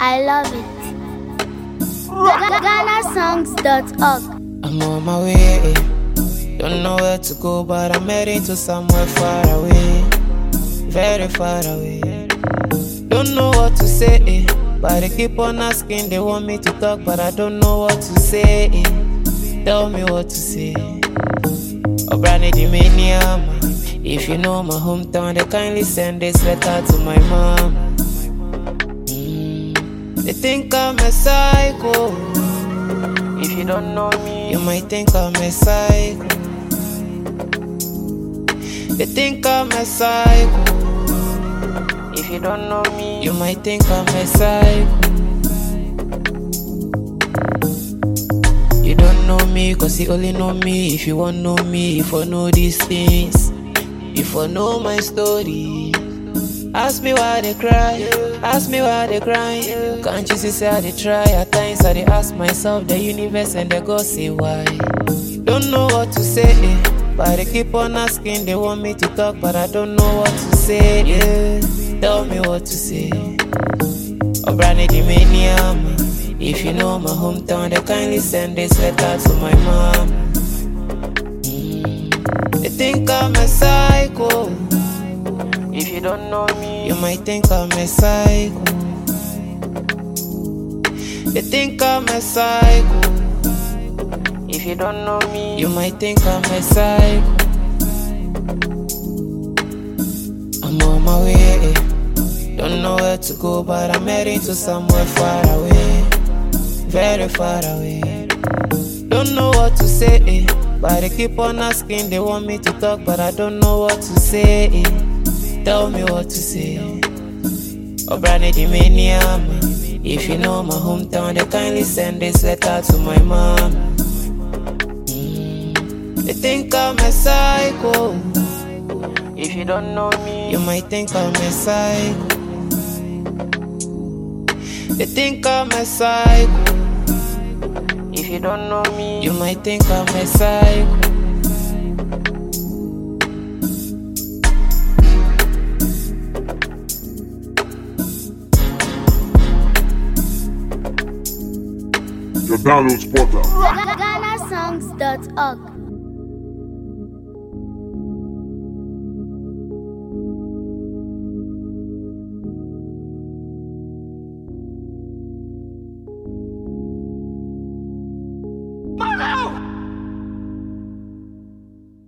I love it. GhanaSongs.org. I'm on my way. Don't know where to go, but I'm heading to somewhere far away. Very far away. Don't know what to say, but they keep on asking. They want me to talk, but I don't know what to say. Tell me what to say. Obrane di Meniama. If you know my hometown, they kindly send this letter to my mom. They think I'm a psycho. If you don't know me, you might think I'm a psycho. They think I'm a psycho. If you don't know me, you might think I'm a psycho. You don't know me, cause you only know me. If you want know me, if you know these things, if you know my story. Ask me why they cry, ask me why they cry. Can't you see say I they try? At times I they ask myself, the universe and the God say why. Don't know what to say, but they keep on asking. They want me to talk, but I don't know what to say. Tell me what to say. Obrane di Meniama. If you know my hometown, they kindly send this letter to my mom. They think I'm a psycho. If you don't know me, you might think I'm a psycho. They think I'm a psycho. If you don't know me, you might think I'm a psycho. I'm on my way. Don't know where to go, but I'm heading to somewhere far away. Very far away. Don't know what to say, but they keep on asking. They want me to talk, but I don't know what to say. Tell me what to say. Obrane di Meniama. If you know my hometown, they kindly send this letter to my mom. They think I'm a psycho. If you don't know me, you might think I'm a psycho. They think I'm a psycho. If you don't know me, you might think I'm a psycho. The download spotter. GhanaSongs.org.